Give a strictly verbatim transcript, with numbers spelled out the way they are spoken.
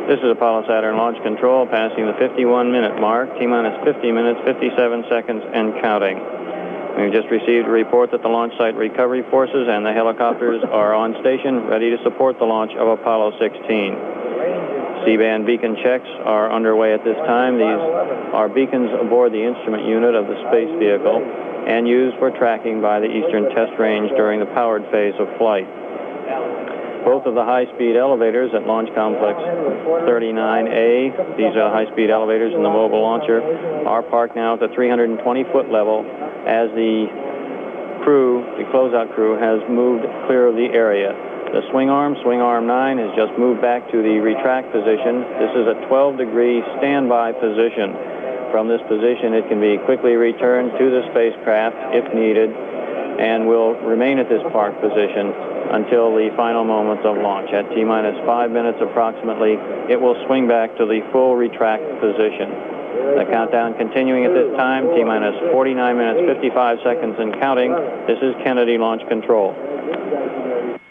This is Apollo Saturn Launch Control, passing the fifty-one minute mark, T-minus fifty minutes, fifty-seven seconds, and counting. We've just received a report that the launch site recovery forces and the helicopters are on station, ready to support the launch of Apollo sixteen. C-band beacon checks are underway at this time. These are beacons aboard the instrument unit of the space vehicle and used for tracking by the Eastern Test Range during the powered phase of flight. Both of the high-speed elevators at Launch Complex thirty-nine A, these are high-speed elevators in the mobile launcher, are parked now at the three hundred twenty foot level as the crew, the closeout crew, has moved clear of the area. The swing arm, swing arm nine, has just moved back to the retract position. This is a twelve degree standby position. From this position, it can be quickly returned to the spacecraft if needed, and will remain at this park position until the final moments of launch. At T-minus five minutes approximately, it will swing back to the full retract position. The countdown continuing at this time, T-minus forty-nine minutes, fifty-five seconds and counting. This is Kennedy Launch Control.